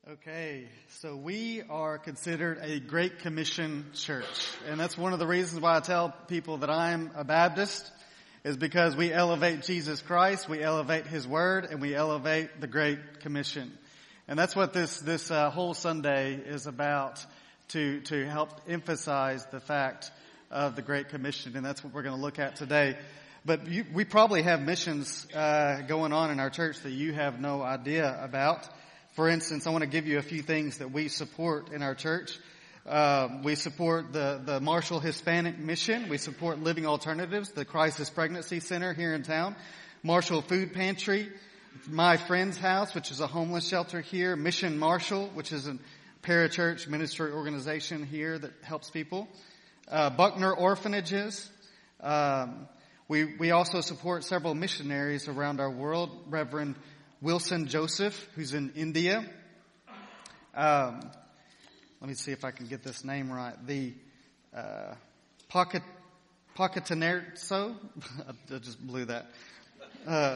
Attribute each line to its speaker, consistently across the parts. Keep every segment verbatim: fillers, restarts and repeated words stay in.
Speaker 1: Okay, so we are considered a Great Commission church, and that's one of the reasons why I tell people that I'm a Baptist, is because we elevate Jesus Christ, we elevate His Word, and we elevate the Great Commission. And that's what this this uh, whole Sunday is about, to to help emphasize the fact of the Great Commission, and that's what we're going to look at today. But you, we probably have missions uh, going on in our church that you have no idea about. For instance, I want to give you a few things that we support in our church. Uh, we support the, the Marshall Hispanic Mission. We support Living Alternatives, the Crisis Pregnancy Center here in town. Marshall Food Pantry, My Friend's House, which is a homeless shelter here. Mission Marshall, which is a parachurch ministry organization here that helps people. Uh, Buckner Orphanages. Um, we, we also support several missionaries around our world. Reverend Wilson Joseph, who's in India. Um, let me see if I can get this name right. The uh, Pocket Pocketanerso. I just blew that. Uh,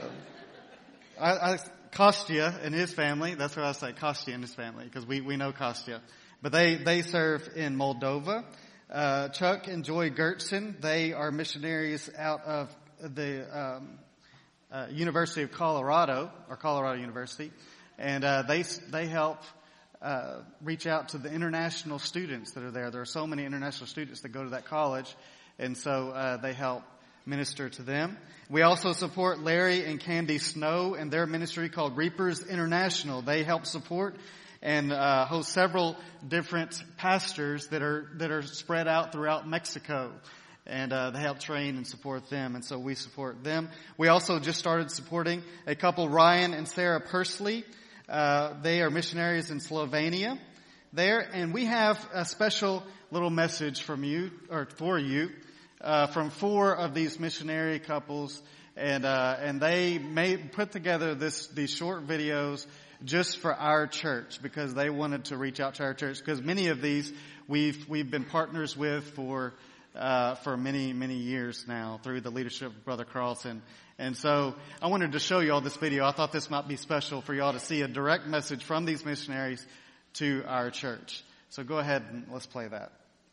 Speaker 1: I, I, Kostya and his family. That's what I say, Kostya and his family, because we, we know Kostya. But they, they serve in Moldova. Uh, Chuck and Joy Gertson, they are missionaries out of the um, Uh, University of Colorado, or Colorado University, and uh, they they help uh, reach out to the international students that are there. There are so many international students that go to that college, and so uh, they help minister to them. We also support Larry and Candy Snow and their ministry called Reapers International. They help support and uh, host several different pastors that are that are spread out throughout Mexico. And uh, they help train and support them, and so we support them. We also just started supporting a couple, Ryan and Sarah Persley. Uh, they are missionaries in Slovenia there, and we have a special little message from you, or for you, uh, from four of these missionary couples, and uh, and they made put together this these short videos just for our church, because they wanted to reach out to our church, because many of these we've we've been partners with for. Uh, for many, many years now through the leadership of Brother Carlson. And so I wanted to show you all this video. I thought this might be special for y'all to see a direct message from these missionaries to our church. So go ahead and let's play that.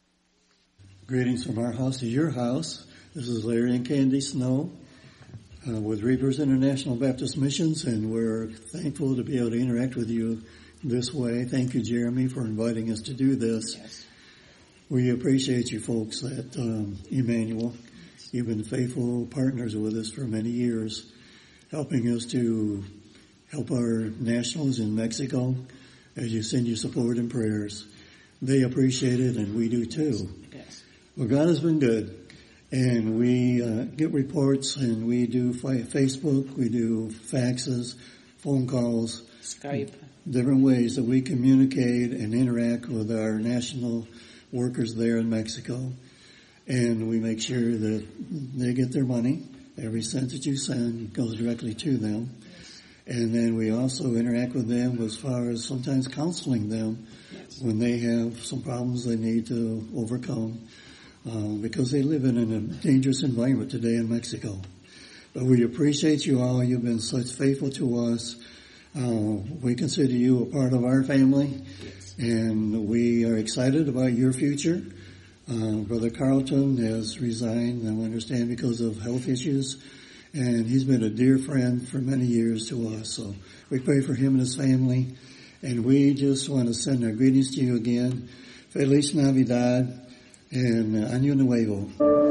Speaker 2: Greetings from our house to your house. This is Larry and Candy Snow uh, with Reapers International Baptist Missions, and we're thankful to be able to interact with you this way. Thank you, Jeremy, for inviting us to do this. Yes. We appreciate you folks at um, Emmanuel. You've been faithful partners with us for many years, helping us to help our nationals in Mexico as you send your support and prayers. They appreciate it, and we do too. Yes. Well, God has been good, and we uh, get reports, and we do Facebook, we do faxes, phone calls,
Speaker 3: Skype,
Speaker 2: different ways that we communicate and interact with our national workers there in Mexico, and we make sure that they get their money. Every cent that you send goes directly to them. And then we also interact with them as far as sometimes counseling them when they have some problems they need to overcome, um, because they live in a dangerous environment today in Mexico. But we appreciate you all. You've been such faithful to us. Uh, we consider you a part of our family. And we are excited about your future. Uh, Brother Carlton has resigned, I understand, because of health issues. And he's been a dear friend for many years to us. So we pray for him and his family. And we just want to send our greetings to you again. Feliz Navidad and Año Nuevo.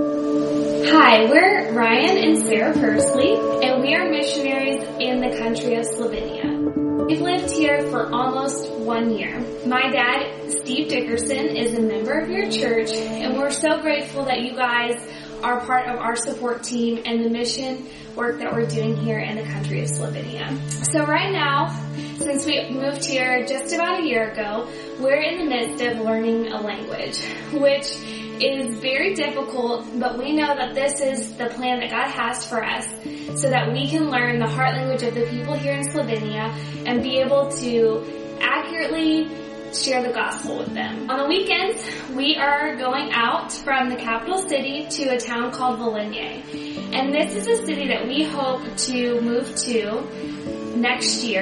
Speaker 4: Hi, we're Ryan and Sarah Persley, and we are missionaries in the country of Slovenia. We've lived here for almost one year. My dad, Steve Dickerson, is a member of your church, and we're so grateful that you guys are part of our support team and the mission work that we're doing here in the country of Slovenia. So right now, since we moved here just about a year ago, we're in the midst of learning a language, which is very difficult, but we know that this is the plan that God has for us so that we can learn the heart language of the people here in Slovenia and be able to accurately share the gospel with them. On the weekends, we are going out from the capital city to a town called Volynje. And this is a city that we hope to move to next year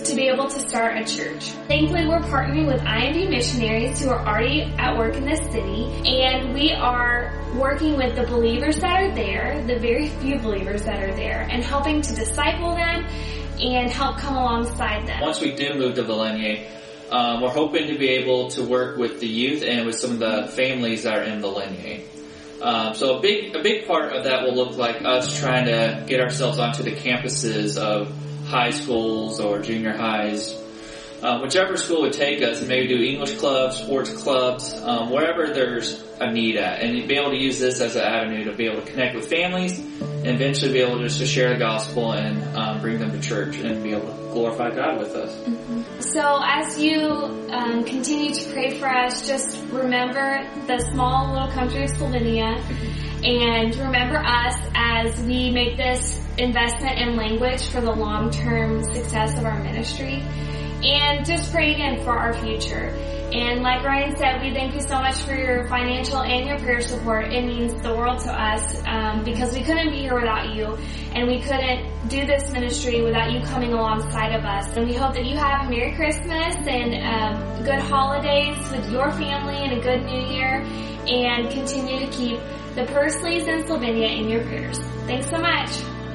Speaker 4: to be able to start a church. Thankfully, we're partnering with I M D missionaries who are already at work in this city, and we are working with the believers that are there, the very few believers that are there, and helping to disciple them and help come alongside them.
Speaker 3: Once we do move to Villeneuve, um, we're hoping to be able to work with the youth and with some of the families that are in Villeneuve. Um, so a big a big part of that will look like us trying to get ourselves onto the campuses of high schools or junior highs, uh, whichever school would take us, and maybe do English clubs, sports clubs, um, wherever there's a need at, and be able to use this as an avenue to be able to connect with families and eventually be able just to share the gospel and um, bring them to church and be able to glorify God with us.
Speaker 4: Mm-hmm. So as you um, continue to pray for us, just remember the small little country of Slovenia, and remember us as we make this investment in language for the long-term success of our ministry. And just pray again for our future. And like Ryan said, we thank you so much for your financial and your prayer support. It means the world to us um, because we couldn't be here without you, and we couldn't do this ministry without you coming alongside of us. And we hope that you have a Merry Christmas and um, good holidays with your family and a good New Year, and continue to keep the Pursleys and Slovenia in your prayers. Thanks so much.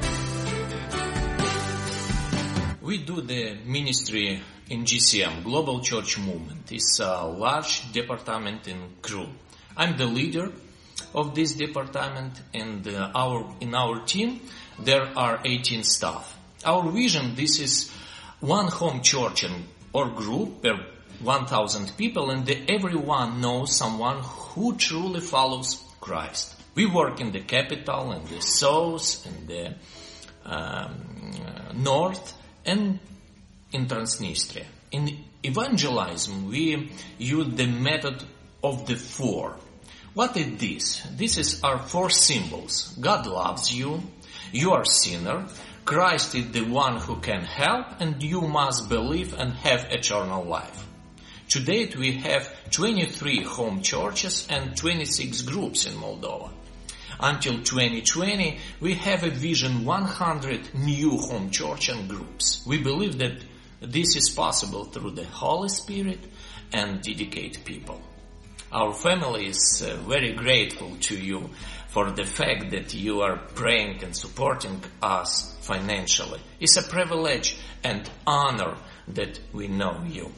Speaker 5: We do the ministry in G C M, Global Church Movement. It's a large department in C R U. I'm the leader of this department, and uh, our in our team there are eighteen staff. Our vision, this is one home church and, or group per one thousand people, and the, everyone knows someone who truly follows Christ. We work in the capital, in the south, in the um, uh, north, and in Transnistria. In evangelism, we use the method of the four. What is this? This is our four symbols. God loves you, you are a sinner, Christ is the one who can help, and you must believe and have eternal life. To date, we have twenty-three home churches and twenty-six groups in Moldova. Until twenty twenty, we have a vision one hundred new home church and groups. We believe that this is possible through the Holy Spirit and dedicated people. Our family is uh, very grateful to you for the fact that you are praying and supporting us financially. It's a privilege and honor that we know you.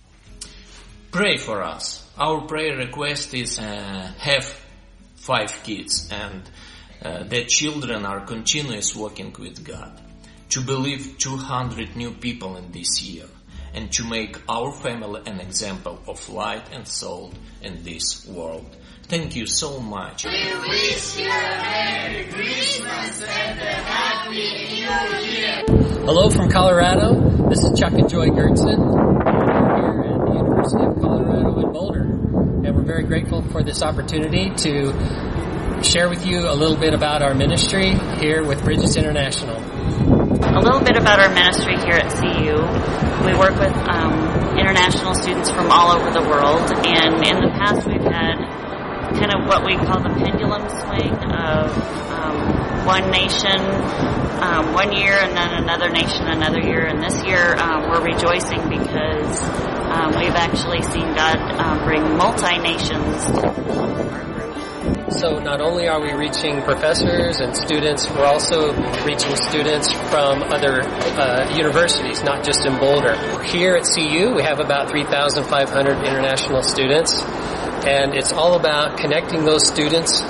Speaker 5: Pray for us. Our prayer request is uh, have five kids, and uh, their children are continuous walking with God. To believe two hundred new people in this year, and to make our family an example of light and salt in this world. Thank you so much.
Speaker 6: We wish you a Merry Christmas and a Happy New Year.
Speaker 7: Hello from Colorado. This is Chuck and Joy Gertson. We're here at the University of Colorado in Boulder, and we're very grateful for this opportunity to share with you a little bit about our ministry here with Bridges International.
Speaker 8: A little bit about our ministry here at C U. We work with um, international students from all over the world, and in the past we've had kind of what we call the pendulum swing of um, one nation um, one year and then another nation another year, and this year um, we're rejoicing because um, we've actually seen God um, bring multi-nations to our group.
Speaker 7: So not only are we reaching professors and students, we're also reaching students from other uh, universities, not just in Boulder. Here at C U, we have about three thousand five hundred international students, and it's all about connecting those students,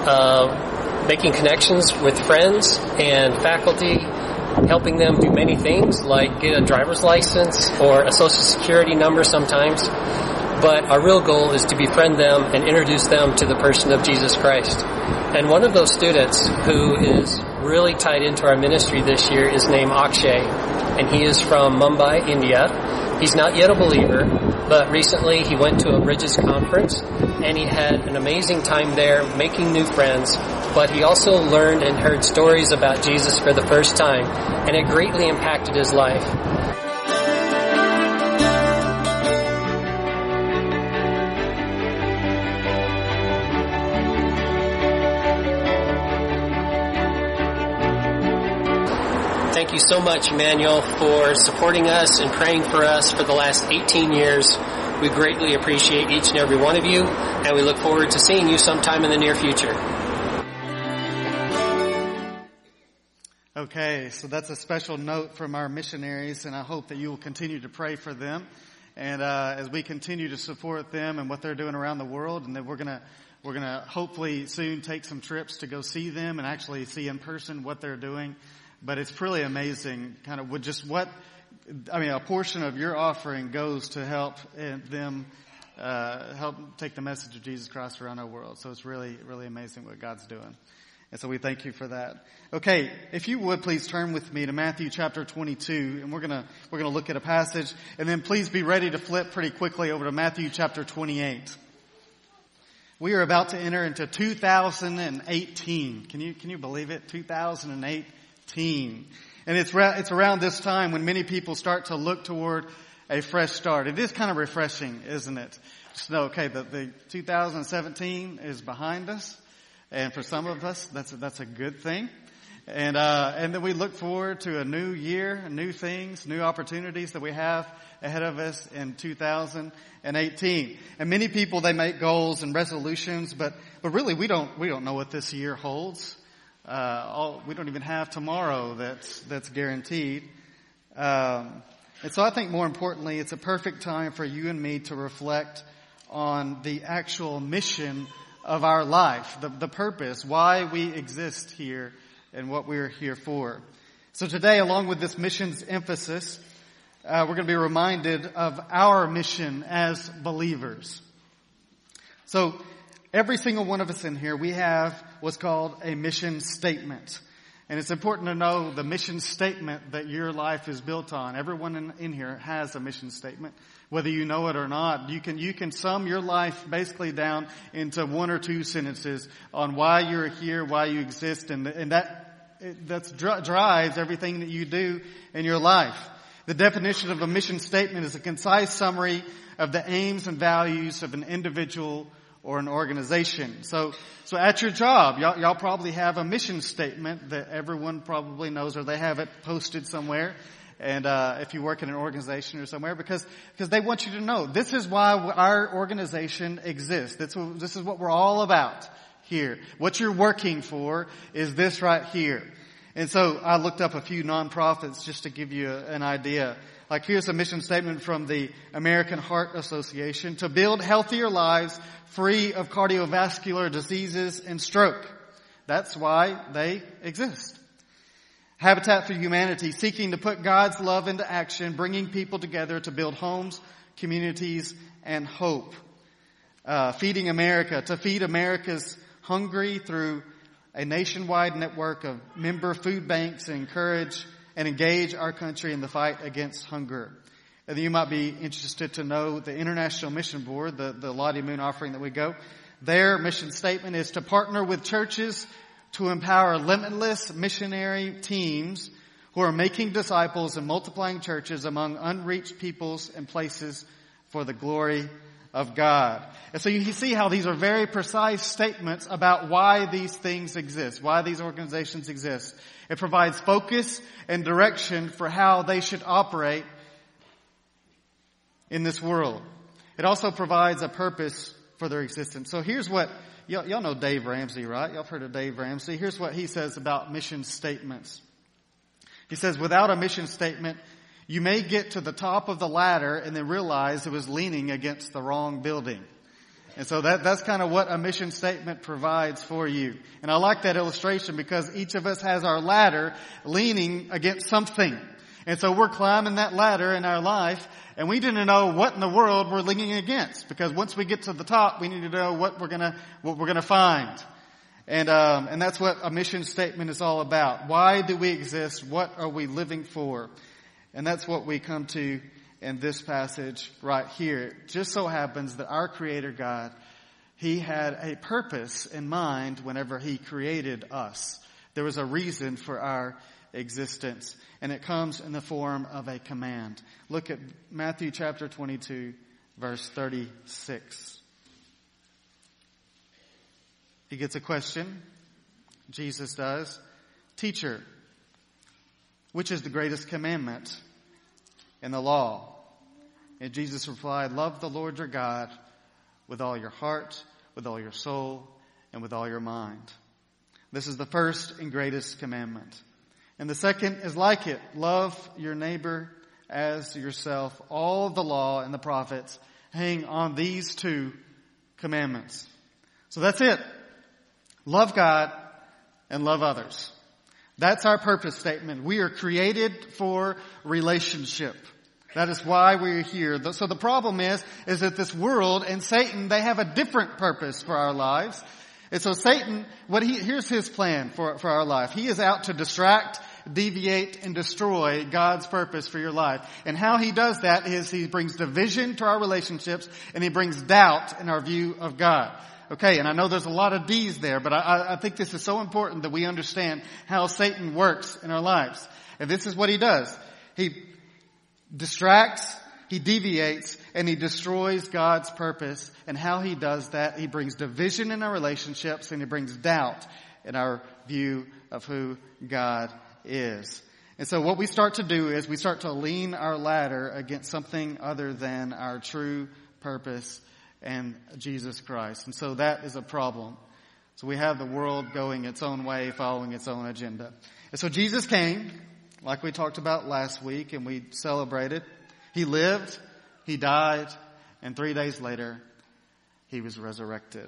Speaker 7: uh, making connections with friends and faculty, helping them do many things like get a driver's license or a social security number sometimes. But our real goal is to befriend them and introduce them to the person of Jesus Christ. And one of those students who is really tied into our ministry this year is named Akshay, and he is from Mumbai, India. He's not yet a believer, but recently he went to a Bridges conference, and he had an amazing time there making new friends, but he also learned and heard stories about Jesus for the first time, and it greatly impacted his life. Thank thank you so much, Emmanuel, for supporting us and praying for us for the last eighteen years. We greatly appreciate each and every one of you, and we look forward to seeing you sometime in the near future.
Speaker 1: Okay, so that's a special note from our missionaries, and I hope that you will continue to pray for them. And uh, as we continue to support them and what they're doing around the world, and that we're gonna we're gonna hopefully soon take some trips to go see them and actually see in person what they're doing. But it's pretty amazing, kind of with just what I mean. A portion of your offering goes to help them uh, help take the message of Jesus Christ around our world. So it's really really amazing what God's doing. And so we thank you for that. Okay, if you would please turn with me to Matthew chapter twenty-two, and we're gonna we're gonna look at a passage, and then please be ready to flip pretty quickly over to Matthew chapter twenty-eight. We are about to enter into two thousand eighteen. Can you can you believe it? two thousand eighteen, and it's ra- it's around this time when many people start to look toward a fresh start. It is kind of refreshing, isn't it? Just know, okay, the, the two thousand seventeen is behind us. And for some of us, that's a, that's a good thing. And, uh, and then we look forward to a new year, new things, new opportunities that we have ahead of us in two thousand eighteen. And many people, they make goals and resolutions, but, but really we don't, we don't know what this year holds. Uh, all, we don't even have tomorrow that's, that's guaranteed. Um, and so I think more importantly, it's a perfect time for you and me to reflect on the actual mission of our life, the, the purpose, why we exist here and what we're here for. So today, along with this missions emphasis, uh, we're going to be reminded of our mission as believers. So every single one of us in here, we have what's called a mission statement. And it's important to know the mission statement that your life is built on. Everyone in, in here has a mission statement. Whether you know it or not, you can, you can sum your life basically down into one or two sentences on why you're here, why you exist, and, and that, that's drives everything that you do in your life. The definition of a mission statement is a concise summary of the aims and values of an individual or an organization. So, so at your job, y'all, y'all probably have a mission statement that everyone probably knows, or they have it posted somewhere. And, uh, if you work in an organization or somewhere, because, because they want you to know, this is why our organization exists. This, this is what we're all about here. What you're working for is this right here. And so I looked up a few nonprofits just to give you a, an idea. Like here's a mission statement from the American Heart Association: to build healthier lives free of cardiovascular diseases and stroke. That's why they exist. Habitat for Humanity, seeking to put God's love into action, bringing people together to build homes, communities, and hope. Uh, Feeding America, to feed America's hungry through a nationwide network of member food banks and encourage and engage our country in the fight against hunger. And you might be interested to know the International Mission Board, the, the Lottie Moon offering that we go. Their mission statement is to partner with churches to empower limitless missionary teams who are making disciples and multiplying churches among unreached peoples and places for the glory of God. And so you see how these are very precise statements about why these things exist, why these organizations exist. It provides focus and direction for how they should operate in this world. It also provides a purpose for their existence. So here's what Y'all, y'all know Dave Ramsey, right? Y'all have heard of Dave Ramsey. Here's what he says about mission statements. He says, without a mission statement, you may get to the top of the ladder and then realize it was leaning against the wrong building. And so that, that's kind of what a mission statement provides for you. And I like that illustration because each of us has our ladder leaning against something. And so we're climbing that ladder in our life, and we didn't know what in the world we're leaning against, because once we get to the top, we need to know what we're gonna what we're gonna find. And um, and that's what a mission statement is all about. Why do we exist? What are we living for? And that's what we come to in this passage right here. It just so happens that our Creator God, He had a purpose in mind whenever He created us. There was a reason for our existence, and it comes in the form of a command. Look at Matthew chapter twenty-two, verse thirty-six. He gets a question. Jesus does. Teacher, which is the greatest commandment in the law? And Jesus replied, love the Lord your God with all your heart, with all your soul, and with all your mind. This is the first and greatest commandment. And the second is like it. Love your neighbor as yourself. All of the law and the prophets hang on these two commandments. So that's it. Love God and love others. That's our purpose statement. We are created for relationship. That is why we're here. So the problem is, is that this world and Satan, they have a different purpose for our lives. And so Satan, what he, here's his plan for, for our life. He is out to distract, deviate, and destroy God's purpose for your life. And how he does that is he brings division to our relationships and he brings doubt in our view of God. Okay, and I know there's a lot of D's there, but I, I think this is so important that we understand how Satan works in our lives. And this is what he does. He distracts, he deviates, and he destroys God's purpose. And how he does that, he brings division in our relationships and he brings doubt in our view of who God is. And so what we start to do is we start to lean our ladder against something other than our true purpose and Jesus Christ. And so that is a problem. So we have the world going its own way, following its own agenda. And so Jesus came, like we talked about last week and we celebrated. He lived, he died, and three days later, he was resurrected.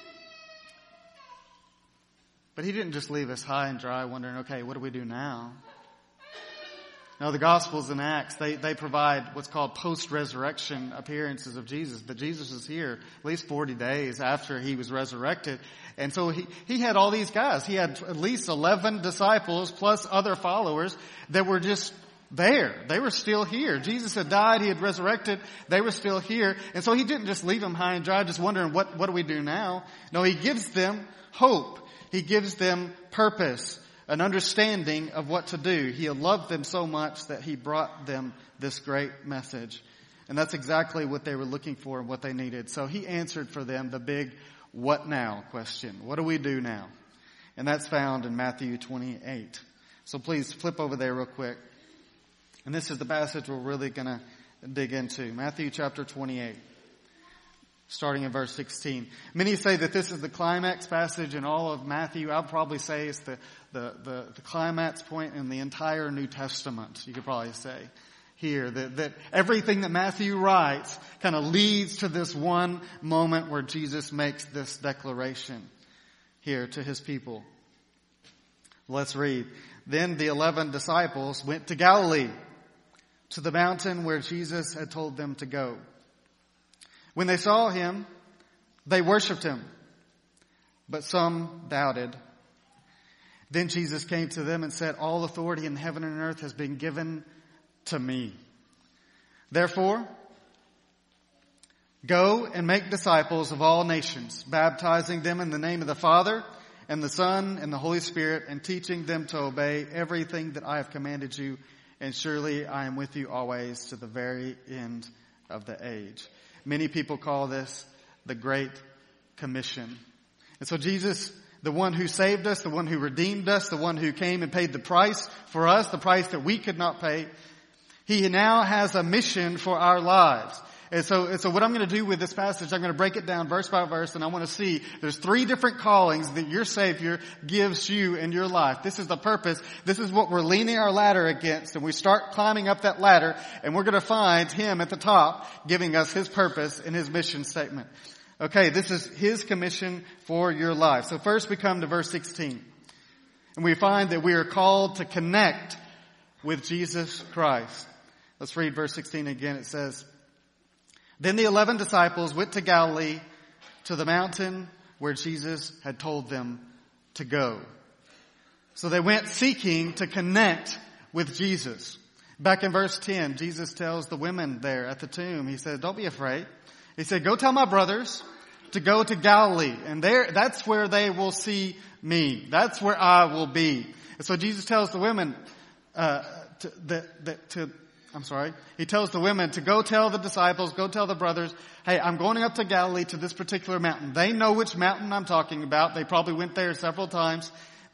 Speaker 1: But he didn't just leave us high and dry wondering, okay, what do we do now? No, the Gospels and Acts, they, they provide what's called post-resurrection appearances of Jesus. That Jesus is here at least forty days after he was resurrected. And so he, he had all these guys. He had at least eleven disciples plus other followers that were just there. They were still here. Jesus had died. He had resurrected. They were still here. And so he didn't just leave them high and dry just wondering, what, what do we do now? No, he gives them hope. He gives them purpose, an understanding of what to do. He loved them so much that he brought them this great message. And that's exactly what they were looking for and what they needed. So he answered for them the big what now question. What do we do now? And that's found in Matthew twenty-eight. So please flip over there real quick. And this is the passage we're really going to dig into. Matthew chapter twenty-eight. Starting in verse sixteen. Many say that this is the climax passage in all of Matthew. I'll probably say it's the, the, the, the climax point in the entire New Testament. You could probably say here that, that everything that Matthew writes kind of leads to this one moment where Jesus makes this declaration here to his people. Let's read. Then the eleven disciples went to Galilee, to the mountain where Jesus had told them to go. When they saw him, they worshipped him, but some doubted. Then Jesus came to them and said, all authority in heaven and earth has been given to me. Therefore, go and make disciples of all nations, baptizing them in the name of the Father and the Son and the Holy Spirit, and teaching them to obey everything that I have commanded you. And surely I am with you always to the very end of the age. Many people call this the Great Commission. And so Jesus, the one who saved us, the one who redeemed us, the one who came and paid the price for us, the price that we could not pay, he now has a mission for our lives. And so, and so what I'm going to do with this passage, I'm going to break it down verse by verse, and I want to see there's three different callings that your Savior gives you in your life. This is the purpose. This is what we're leaning our ladder against, and we start climbing up that ladder, and we're going to find him at the top giving us his purpose and his mission statement. Okay, this is his commission for your life. So first we come to verse sixteen, and we find that we are called to connect with Jesus Christ. Let's read verse sixteen again. It says, then the eleven disciples went to Galilee, to the mountain where Jesus had told them to go. So they went seeking to connect with Jesus. Back in verse ten, Jesus tells the women there at the tomb, he said, don't be afraid. He said, go tell my brothers to go to Galilee, and there, that's where they will see me. That's where I will be. And so Jesus tells the women, uh, to, that, that, to, I'm sorry. He tells the women to go tell the disciples, go tell the brothers, hey, I'm going up to Galilee to this particular mountain. They know which mountain I'm talking about. They probably went there several times.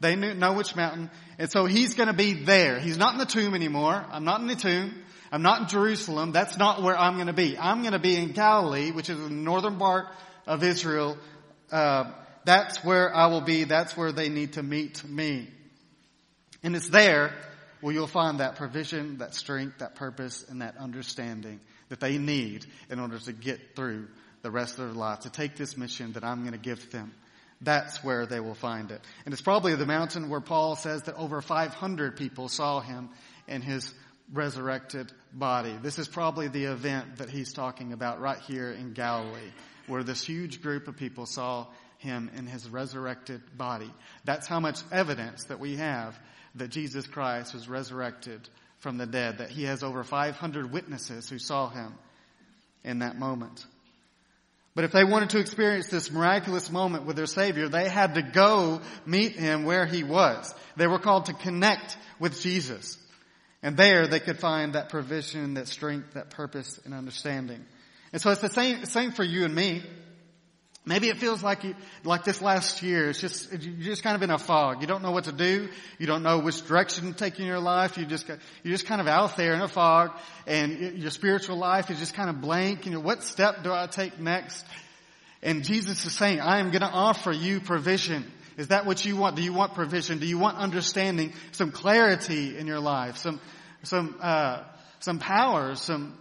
Speaker 1: They knew, know which mountain. And so he's going to be there. He's not in the tomb anymore. I'm not in the tomb. I'm not in Jerusalem. That's not where I'm going to be. I'm going to be in Galilee, which is the northern part of Israel. Uh, that's where I will be. That's where they need to meet me. And it's there where you'll find that provision, that strength, that purpose, and that understanding that they need in order to get through the rest of their life, to take this mission that I'm going to give them. That's where they will find it. And it's probably the mountain where Paul says that over five hundred people saw him in his resurrected body. This is probably the event that he's talking about right here in Galilee, where this huge group of people saw him in his resurrected body. That's how much evidence that we have that Jesus Christ was resurrected from the dead, that he has over five hundred witnesses who saw him in that moment. But if they wanted to experience this miraculous moment with their Savior, they had to go meet him where he was. They were called to connect with Jesus. And there they could find that provision, that strength, that purpose and understanding. And so it's the same, same for you and me. Maybe it feels like you, like this last year, it's just, you're just kind of in a fog. You don't know what to do. You don't know which direction to take in your life. You just, you're just kind of out there in a fog, and your spiritual life is just kind of blank. You know, what step do I take next? And Jesus is saying, I am going to offer you provision. Is that what you want? Do you want provision? Do you want understanding, some clarity in your life, some, some, uh, some power, some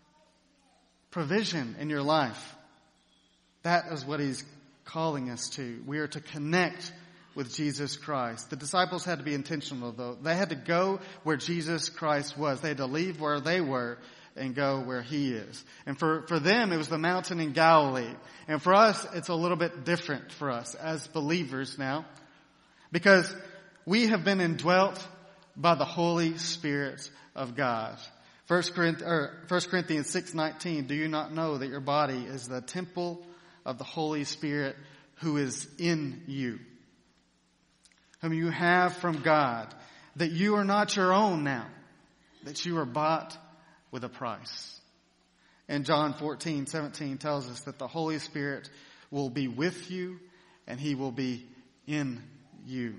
Speaker 1: provision in your life? That is what he's calling us to. We are to connect with Jesus Christ. The disciples had to be intentional, though. They had to go where Jesus Christ was. They had to leave where they were and go where he is. And for, for them, it was the mountain in Galilee. And for us, it's a little bit different for us as believers now, because we have been indwelt by the Holy Spirit of God. First Corinthians six nineteen, do you not know that your body is the temple of the Holy Spirit who is in you, whom you have from God, that you are not your own now, that you are bought with a price. And John fourteen seventeen tells us that the Holy Spirit will be with you and he will be in you.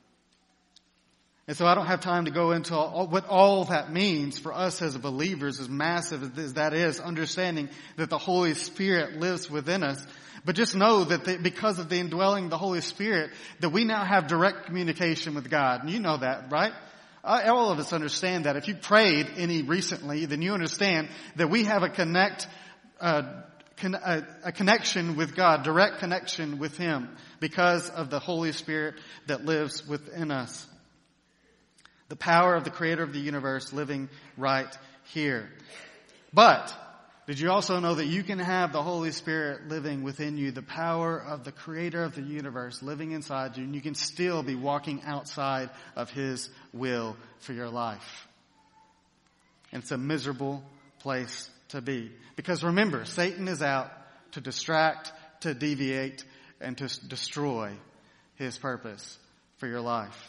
Speaker 1: And so I don't have time to go into all, what all that means for us as believers, as massive as that is, understanding that the Holy Spirit lives within us. But just know that the, because of the indwelling of the Holy Spirit, that we now have direct communication with God. And you know that, right? Uh, all of us understand that. If you prayed any recently, then you understand that we have a connect, uh, con- a, a connection with God, direct connection with him, because of the Holy Spirit that lives within us. The power of the creator of the universe living right here. But did you also know that you can have the Holy Spirit living within you, the power of the creator of the universe living inside you, and you can still be walking outside of his will for your life? And it's a miserable place to be. Because remember, Satan is out to distract, to deviate, and to destroy his purpose for your life.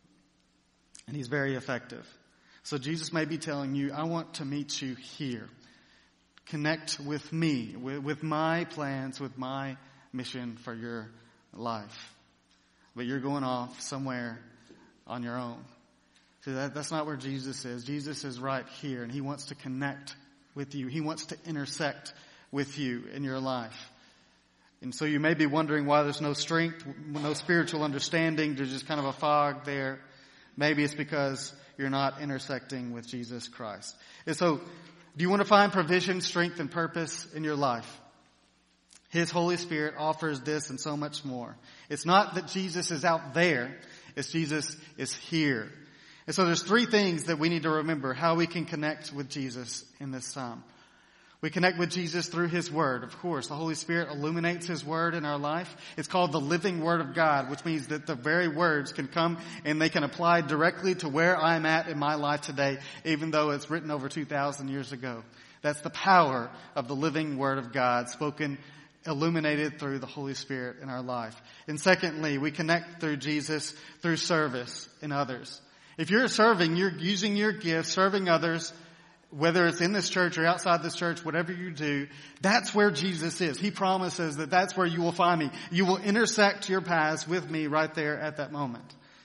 Speaker 1: And he's very effective. So Jesus may be telling you, I want to meet you here. Connect with me, with, with my plans, with my mission for your life. But you're going off somewhere on your own. See, that, that's not where Jesus is. Jesus is right here, and he wants to connect with you. He wants to intersect with you in your life. And so you may be wondering why there's no strength, no spiritual understanding. There's just kind of a fog there. Maybe it's because you're not intersecting with Jesus Christ. And so, do you want to find provision, strength, and purpose in your life? His Holy Spirit offers this and so much more. It's not that Jesus is out there. It's Jesus is here. And so there's three things that we need to remember how we can connect with Jesus in this time. We connect with Jesus through his word. Of course, the Holy Spirit illuminates his word in our life. It's called the living word of God, which means that the very words can come and they can apply directly to where I'm at in my life today, even though it's written over two thousand years ago. That's the power of the living word of God, spoken, illuminated through the Holy Spirit in our life. And secondly, we connect through Jesus through service in others. If you're serving, you're using your gifts, serving others, whether it's in this church or outside this church, whatever you do, that's where Jesus is. He promises that that's where you will find me. You will intersect your paths with me right there at that moment.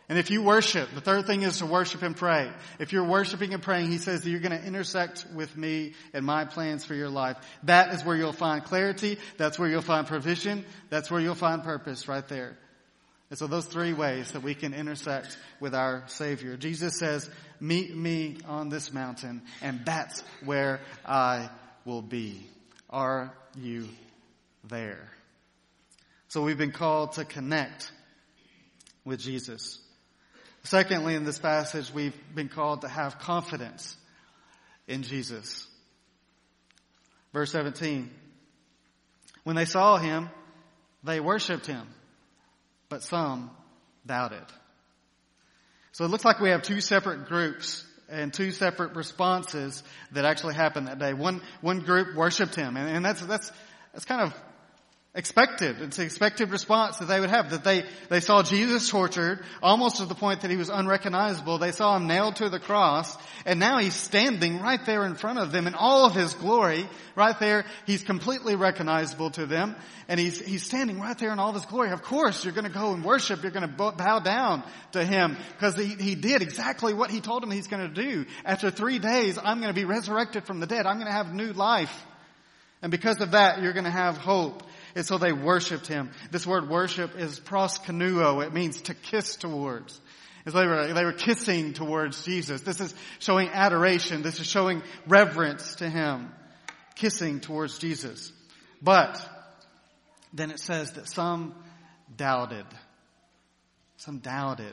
Speaker 1: And if you worship, the third thing is to worship and pray. If you're worshiping and praying, he says that you're going to intersect with me and my plans for your life. That is where you'll find clarity. That's where you'll find provision. That's where you'll find purpose, right there. And so those three ways that we can intersect with our Savior. Jesus says, meet me on this mountain, and that's where I will be. Are you there? So we've been called to connect with Jesus. Secondly, in this passage, we've been called to have confidence in Jesus. Verse seventeen. When they saw him, they worshiped him, but some doubted. So it looks like we have two separate groups and two separate responses that actually happened that day. One one group worshiped him, and, and that's that's that's kind of expected. It's an expected response that they would have. That they, they saw Jesus tortured, almost to the point that he was unrecognizable. They saw him nailed to the cross, and now he's standing right there in front of them in all of his glory. Right there, he's completely recognizable to them, and he's he's standing right there in all of his glory. Of course, you're going to go and worship. You're going to bow down to him, because he, he did exactly what he told him he's going to do. After three days, I'm going to be resurrected from the dead. I'm going to have new life. And because of that, you're going to have hope. And so they worshiped him. This word worship is proskunuo. It means to kiss towards. As they were, they were kissing towards Jesus. This is showing adoration. This is showing reverence to him. Kissing towards Jesus. But then it says that some doubted. Some doubted.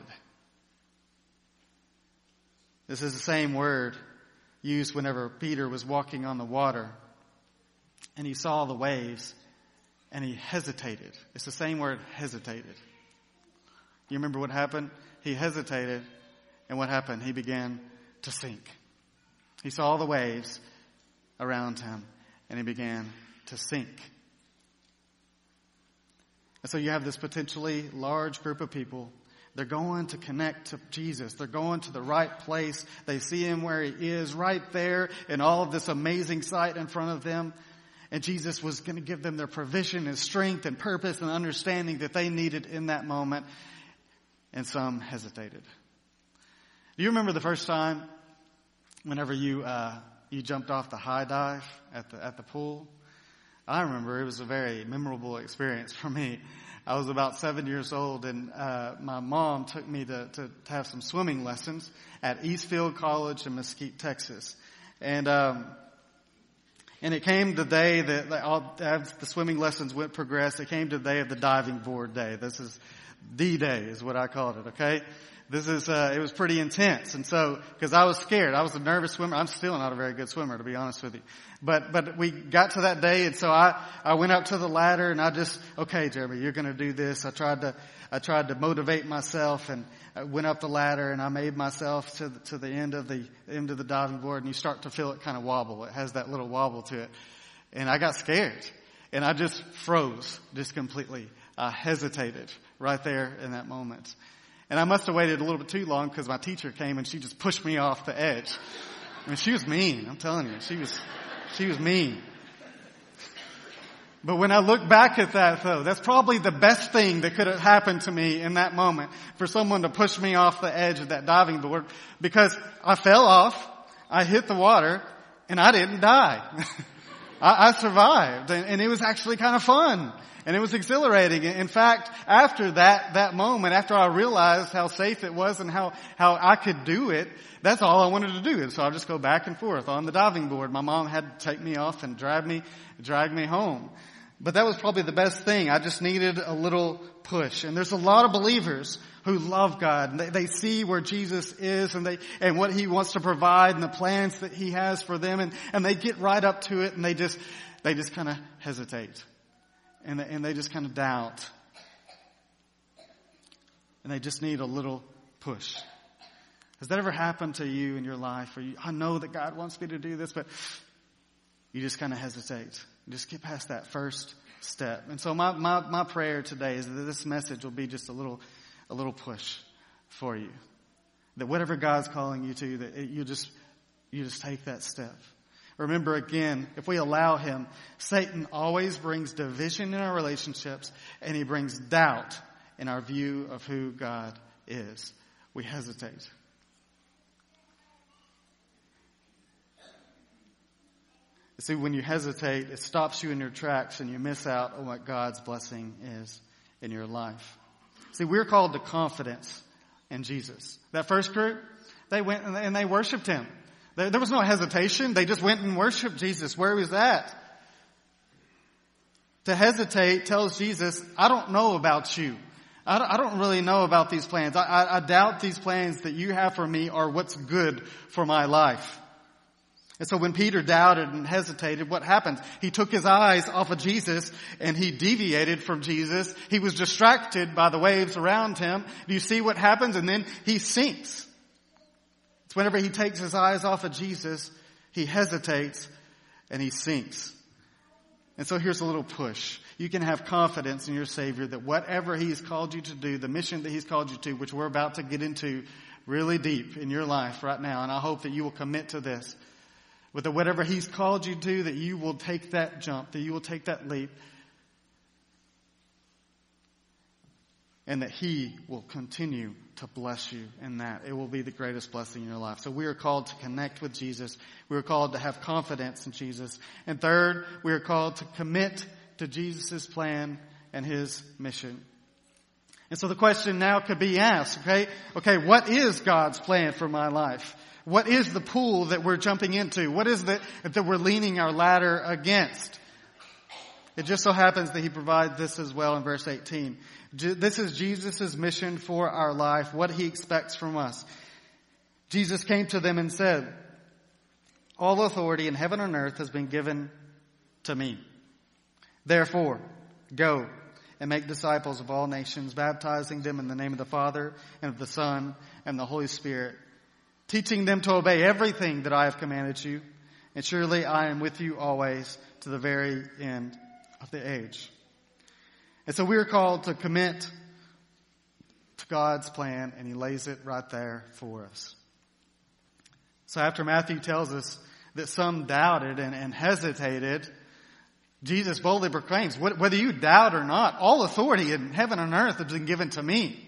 Speaker 1: This is the same word used whenever Peter was walking on the water and he saw the waves. And he hesitated. It's the same word, hesitated. You remember what happened? He hesitated. And what happened? He began to sink. He saw the waves around him. And he began to sink. And so you have this potentially large group of people. They're going to connect to Jesus. They're going to the right place. They see him where he is, right there, in all of this amazing sight in front of them. And Jesus was going to give them their provision and strength and purpose and understanding that they needed in that moment. And some hesitated. Do you remember the first time whenever you uh, you jumped off the high dive at the at the pool? I remember it was a very memorable experience for me. I was about seven years old, and uh, my mom took me to, to, to have some swimming lessons at Eastfield College in Mesquite, Texas. And um And it came the day that, all, as the swimming lessons went progress, it came to the day of the diving board day. This is D-Day is what I called it, okay? This is, uh, it was pretty intense. And so, cause I was scared. I was a nervous swimmer. I'm still not a very good swimmer, to be honest with you. But, but we got to that day, and so I, I went up to the ladder, and I just, okay, Jeremy, you're gonna do this. I tried to, I tried to motivate myself, and I went up the ladder, and I made myself to the, to the end of the, end of the diving board, and you start to feel it kind of wobble. It has that little wobble to it. And I got scared. And I just froze, just completely. I hesitated right there in that moment. And I must have waited a little bit too long, because my teacher came and she just pushed me off the edge. I mean, she was mean. I'm telling you, she was, she was mean. But when I look back at that, though, that's probably the best thing that could have happened to me in that moment, for someone to push me off the edge of that diving board, because I fell off, I hit the water, and I didn't die. I, I survived, and, and it was actually kind of fun. And it was exhilarating. In fact, after that, that moment, after I realized how safe it was and how, how I could do it, that's all I wanted to do. And so I'll just go back and forth on the diving board. My mom had to take me off and drag me, drag me home. But that was probably the best thing. I just needed a little push. And there's a lot of believers who love God. And they, they see where Jesus is, and they, and what he wants to provide, and the plans that he has for them. And, and they get right up to it, and they just, they just kind of hesitate. And they, and they just kind of doubt. And they just need a little push. Has that ever happened to you in your life? Or you, I know that God wants me to do this, but you just kind of hesitate. You just get past that first step. And so my, my, my prayer today is that this message will be just a little, a little push for you. That whatever God's calling you to, that it, you just, you just take that step. Remember again, if we allow him, Satan always brings division in our relationships, and he brings doubt in our view of who God is. we hesitate. See, when you hesitate, it stops you in your tracks and you miss out on what God's blessing is in your life. See, we're called to confidence in Jesus. That first group, they went and they worshiped him. There, there was no hesitation. They just went and worshiped Jesus where he was at. To hesitate tells Jesus, I don't know about you. I don't, I don't really know about these plans. I, I, I doubt these plans that you have for me are what's good for my life. And so when Peter doubted and hesitated, what happened? He took his eyes off of Jesus and he deviated from Jesus. He was distracted by the waves around him. Do you see what happens? And then he sinks. It's whenever he takes his eyes off of Jesus, he hesitates and he sinks. And so here's a little push. You can have confidence in your Savior that whatever he's called you to do, the mission that he's called you to, which we're about to get into really deep in your life right now, and I hope that you will commit to this. With the whatever he's called you to, that you will take that jump, that you will take that leap, and that he will continue to bless you in that. It will be the greatest blessing in your life. So we are called to connect with Jesus. We are called to have confidence in Jesus. And third, we are called to commit to Jesus' plan and his mission. And so the question now could be asked, okay, okay, what is God's plan for my life? What is the pool that we're jumping into? What is it that we're leaning our ladder against? It just so happens that he provides this as well in verse eighteen. This is Jesus' mission for our life, what he expects from us. Jesus came to them and said, all authority in heaven and earth has been given to me. Therefore, go and make disciples of all nations, baptizing them in the name of the Father and of the Son and the Holy Spirit, teaching them to obey everything that I have commanded you. And surely I am with you always to the very end of the age. And so we are called to commit to God's plan, and he lays it right there for us. So after Matthew tells us that some doubted and, and hesitated, Jesus boldly proclaims, whether you doubt or not, all authority in heaven and earth has been given to me.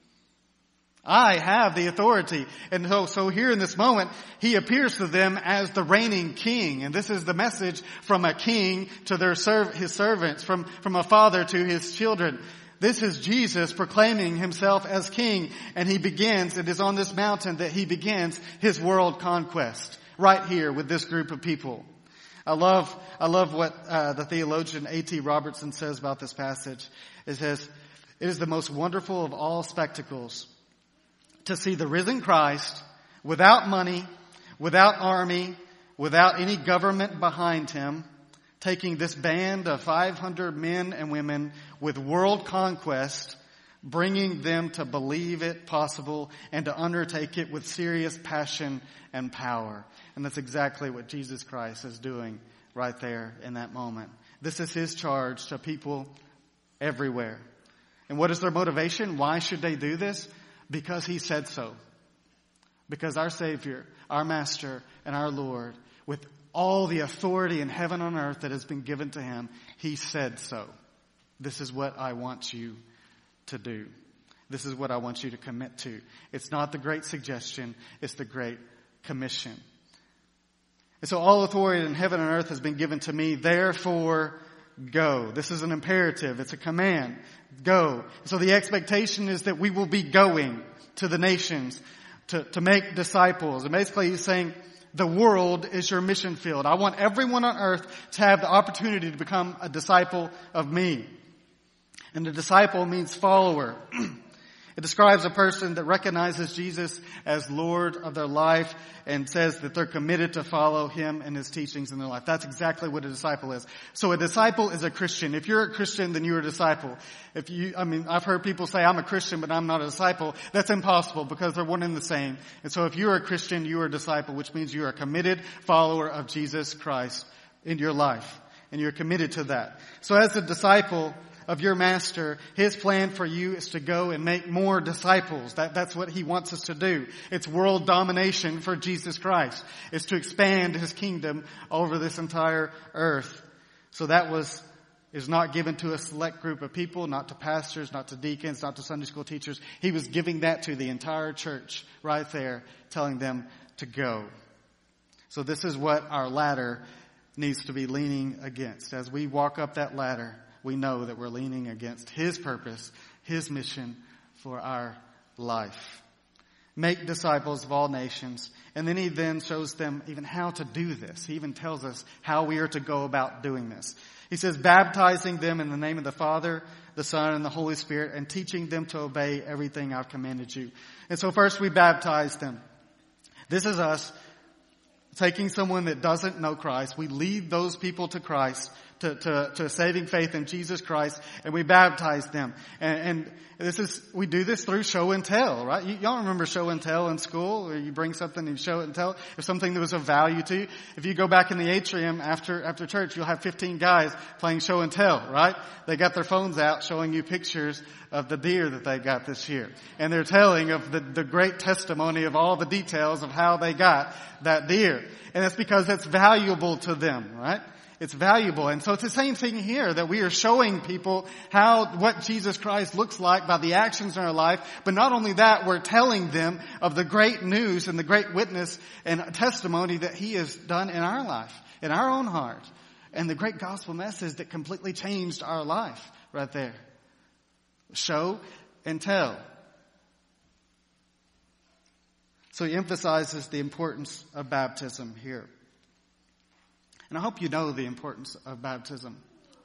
Speaker 1: I have the authority. And so, so here in this moment, he appears to them as the reigning king. And this is the message from a king to their serv- his servants, from, from a father to his children. This is Jesus proclaiming himself as king. And he begins, it is on this mountain that he begins his world conquest. Right here with this group of people. I love, I love what uh, the theologian A T Robertson says about this passage. It says, it is the most wonderful of all spectacles to see the risen Christ without money, without army, without any government behind him, taking this band of five hundred men and women with world conquest, bringing them to believe it possible and to undertake it with serious passion and power. And that's exactly what Jesus Christ is doing right there in that moment. This is his charge to people everywhere. And what is their motivation? Why should they do this? Because he said so. Because our Savior, our Master, and our Lord, with all the authority in heaven and earth that has been given to him, he said so. This is what I want you to do. This is what I want you to commit to. It's not the great suggestion, it's the great commission. And so all authority in heaven and earth has been given to me, therefore go. This is an imperative. It's a command. Go. So the expectation is that we will be going to the nations to, to make disciples. And basically he's saying the world is your mission field. I want everyone on earth to have the opportunity to become a disciple of me. And a disciple means follower. It describes a person that recognizes Jesus as Lord of their life and says that they're committed to follow him and his teachings in their life. That's exactly what a disciple is. So a disciple is a Christian. If you're a Christian, then you're a disciple. If you, I mean, I've heard people say, I'm a Christian, but I'm not a disciple. That's impossible because they're one and the same. And so if you're a Christian, you are a disciple, which means you are a committed follower of Jesus Christ in your life. And you're committed to that. So as a disciple of your master, his plan for you is to go and make more disciples. That, that's what he wants us to do. It's world domination for Jesus Christ. It's to expand his kingdom over this entire earth. So that was is not given to a select group of people, not to pastors, not to deacons, not to Sunday school teachers. He was giving that to the entire church right there, telling them to go. So this is what our ladder needs to be leaning against. As we walk up that ladder, we know that we're leaning against His purpose, His mission for our life. Make disciples of all nations. And then He then shows them even how to do this. He even tells us how we are to go about doing this. He says, baptizing them in the name of the Father, the Son, and the Holy Spirit, and teaching them to obey everything I've commanded you. And so first we baptize them. This is us taking someone that doesn't know Christ. We lead those people to Christ, to, to, to saving faith in Jesus Christ, and we baptize them. And, and this is, we do this through show and tell, right? You, y'all remember show and tell in school, where you bring something and you show it and tell? If something that was of value to you. If you go back in the atrium after, after church, you'll have fifteen guys playing show and tell, right? They got their phones out showing you pictures of the deer that they got this year. And they're telling of the, the great testimony of all the details of how they got that deer. And that's because that's valuable to them, right? It's valuable. And so it's the same thing here, that we are showing people how, what Jesus Christ looks like by the actions in our life. But not only that, we're telling them of the great news and the great witness and testimony that He has done in our life, in our own heart. And the great gospel message that completely changed our life right there. Show and tell. So He emphasizes the importance of baptism here. And I hope you know the importance of baptism.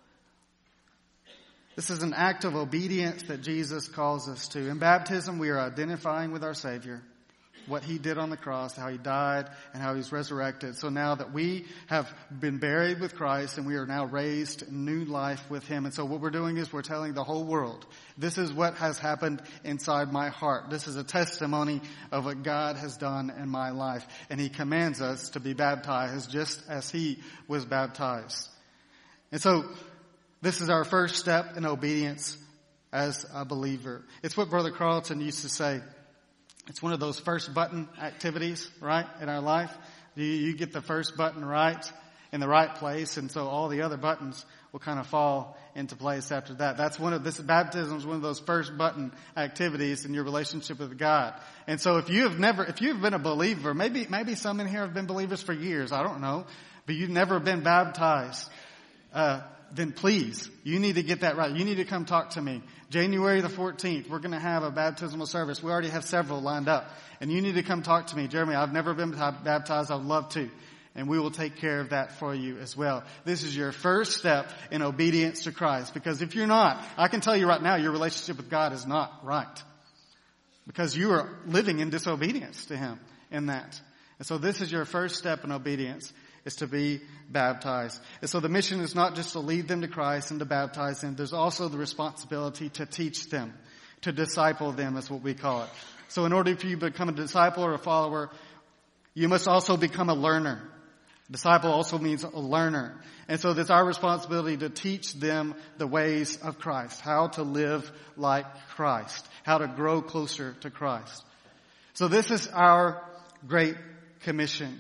Speaker 1: This is an act of obedience that Jesus calls us to. In baptism, we are identifying with our Savior, what He did on the cross, how He died, and how He's resurrected. So now that we have been buried with Christ and we are now raised in new life with Him. And so what we're doing is we're telling the whole world, this is what has happened inside my heart. This is a testimony of what God has done in my life. And He commands us to be baptized just as He was baptized. And so this is our first step in obedience as a believer. It's what Brother Carlton used to say. It's one of those first button activities, right, in our life. You, you get the first button right in the right place, and so all the other buttons will kind of fall into place after that. That's one of this baptism is one of those first button activities in your relationship with God. And so if you have never, if you've been a believer, maybe maybe some in here have been believers for years, I don't know, but you've never been baptized. Uh, then please, you need to get that right. You need to come talk to me. January the fourteenth, we're going to have a baptismal service. We already have several lined up. And you need to come talk to me. Jeremy, I've never been baptized. I'd love to. And we will take care of that for you as well. This is your first step in obedience to Christ. Because if you're not, I can tell you right now, your relationship with God is not right. Because you are living in disobedience to Him in that. And so this is your first step in obedience, is to be baptized. And so the mission is not just to lead them to Christ and to baptize them. There's also the responsibility to teach them, to disciple them is what we call it. So in order for you to become a disciple or a follower, you must also become a learner. Disciple also means a learner. And so it's our responsibility to teach them the ways of Christ, how to live like Christ, how to grow closer to Christ. So this is our Great Commission.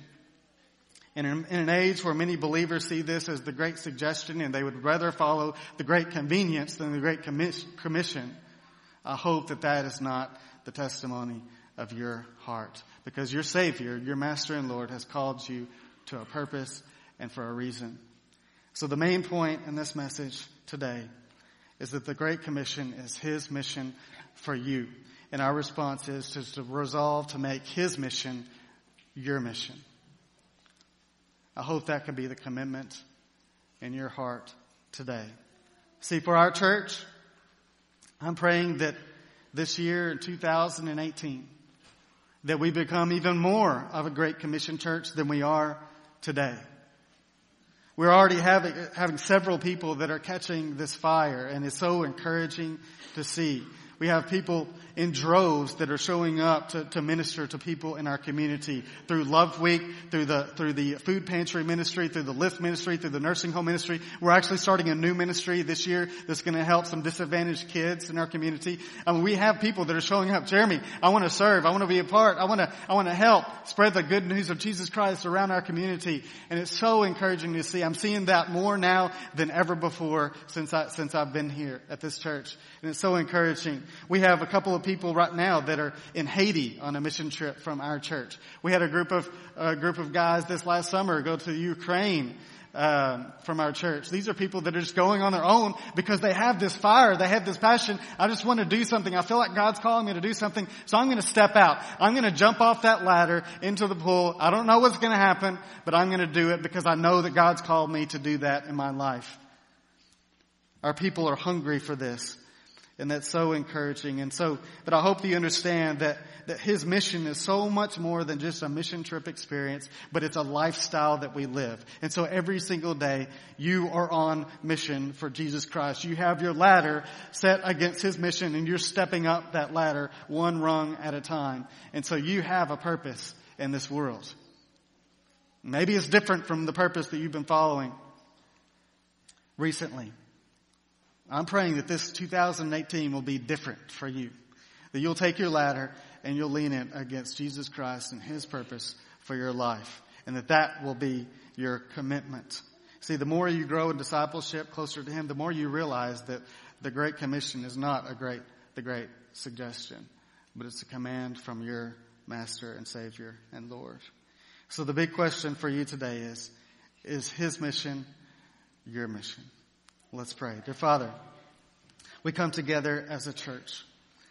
Speaker 1: And in, in an age where many believers see this as the great suggestion and they would rather follow the great convenience than the great commission, I hope that that is not the testimony of your heart. Because your Savior, your Master and Lord, has called you to a purpose and for a reason. So the main point in this message today is that the Great Commission is His mission for you. And our response is to, to resolve to make His mission your mission. I hope that can be the commitment in your heart today. See, for our church, I'm praying that this year in two thousand eighteen, that we become even more of a Great Commission church than we are today. We're already having, having several people that are catching this fire, and it's so encouraging to see. We have people in droves that are showing up to, to minister to people in our community through Love Week, through the, through the food pantry ministry, through the Lift ministry, through the nursing home ministry. We're actually starting a new ministry this year that's going to help some disadvantaged kids in our community. I mean, we have people that are showing up. Jeremy, I want to serve. I want to be a part. I want to, I want to help spread the good news of Jesus Christ around our community. And it's so encouraging to see. I'm seeing that more now than ever before since I, since I've been here at this church. And it's so encouraging. We have a couple of people right now that are in Haiti on a mission trip from our church. We had a group of, a group of guys this last summer go to Ukraine, um, from our church. These are people that are just going on their own because they have this fire. They have this passion. I just want to do something. I feel like God's calling me to do something. So I'm going to step out. I'm going to jump off that ladder into the pool. I don't know what's going to happen, but I'm going to do it because I know that God's called me to do that in my life. Our people are hungry for this. And that's so encouraging. And so, but I hope that you understand that, that his mission is so much more than just a mission trip experience, but it's a lifestyle that we live. And so every single day, you are on mission for Jesus Christ. You have your ladder set against his mission, and you're stepping up that ladder one rung at a time. And so you have a purpose in this world. Maybe it's different from the purpose that you've been following recently. I'm praying that this two thousand eighteen will be different for you. That you'll take your ladder and you'll lean it against Jesus Christ and his purpose for your life. And that that will be your commitment. See, the more you grow in discipleship closer to him, the more you realize that the Great Commission is not a great, the great suggestion, but it's a command from your Master and Savior and Lord. So the big question for you today is, is his mission your mission? Let's pray. Dear Father, we come together as a church.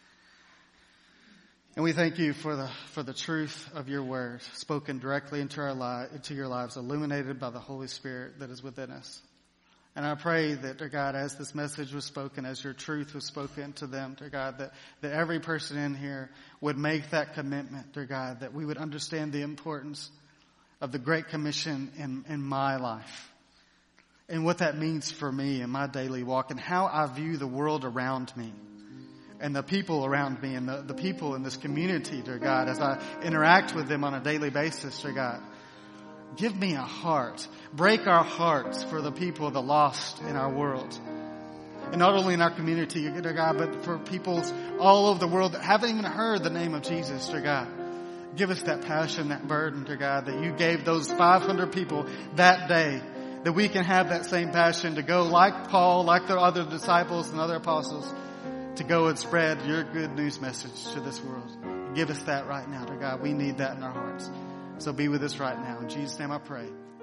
Speaker 1: And we thank you for the, for the truth of your word spoken directly into our li- into your lives, illuminated by the Holy Spirit that is within us. And I pray that, dear God, as this message was spoken, as your truth was spoken to them, dear God, that, that every person in here would make that commitment, dear God, that we would understand the importance of the Great Commission in, in my life. And what that means for me in my daily walk and how I view the world around me and the people around me and the, the people in this community, dear God, as I interact with them on a daily basis, dear God. Give me a heart. Break our hearts for the people, the lost in our world. And not only in our community, dear God, but for peoples all over the world that haven't even heard the name of Jesus, dear God. Give us that passion, that burden, dear God, that you gave those five hundred people that day. That we can have that same passion to go like Paul, like the other disciples and other apostles, to go and spread your good news message to this world. Give us that right now, dear God. We need that in our hearts. So be with us right now. In Jesus' name I pray.